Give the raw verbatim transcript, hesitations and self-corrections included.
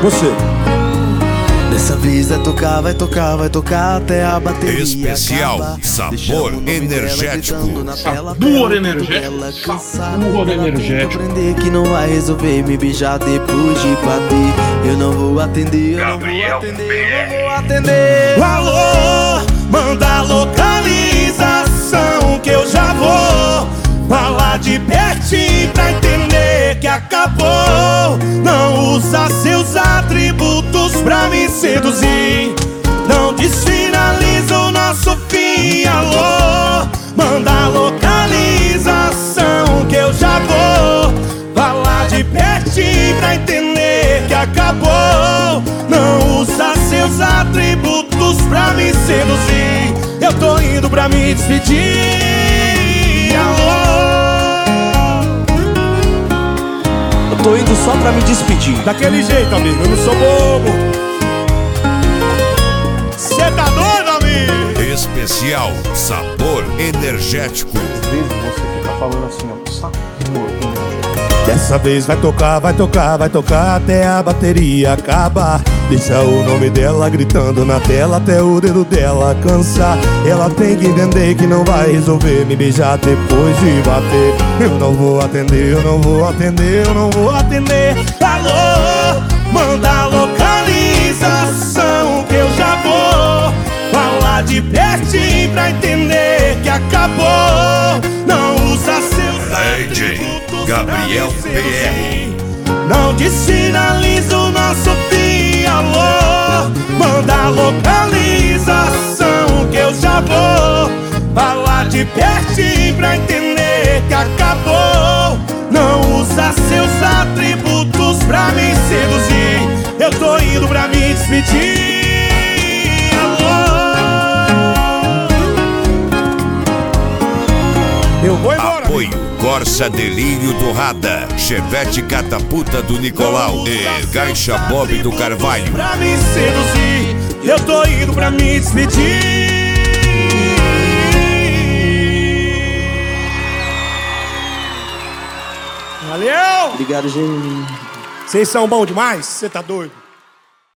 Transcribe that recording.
Você. Dessa vez vai tocar, vai tocar, vai tocar até a bateria Especial acabar. Sabor Energético. Sabor Energético. Sabor Energético. Aprender que não vai resolver me beijar depois de bater. Eu não vou atender, eu não vou atender, eu não vou atender. Alô, manda localização que eu já vou falar de pertinho pra entender que acabou. Não usa seus atributos pra me seduzir, não desfinaliza o nosso fim. Alô, manda localização que eu já vou falar de pertinho pra entender que acabou. Não usa seus atributos pra me seduzir, eu tô indo pra me despedir. Alô, Eu tô indo só pra me despedir. daquele jeito, amigo, eu não sou bobo. Cê tá doido, amigo? Especial Sabor Energético. Às vezes você fica falando assim, ó, sabor energético. Dessa vez vai tocar, vai tocar, vai tocar até a bateria acabar. Deixa o nome dela gritando na tela até o dedo dela cansar. Ela tem que entender que não vai resolver me beijar depois de bater. Eu não vou atender, eu não vou atender, eu não vou atender. Alô, manda localização que eu já vou falar de pertinho pra entender que acabou. Não usa seus D J Gabriel P R. não desfinaliza o nosso fim. Alô, manda localização que eu já vou falar de pertinho pra entender que acabou. Não usa seus atributos pra me seduzir, eu tô indo pra me despedir. Alô, eu vou embora. Apoio Corsa Delírio do Rada, Chevette Catapulta do Nicolau e Caixa Bob do Carvalho. Pra me seduzir, eu tô indo pra me despedir. Valeu! Obrigado, gente. Vocês são bons demais, você tá doido?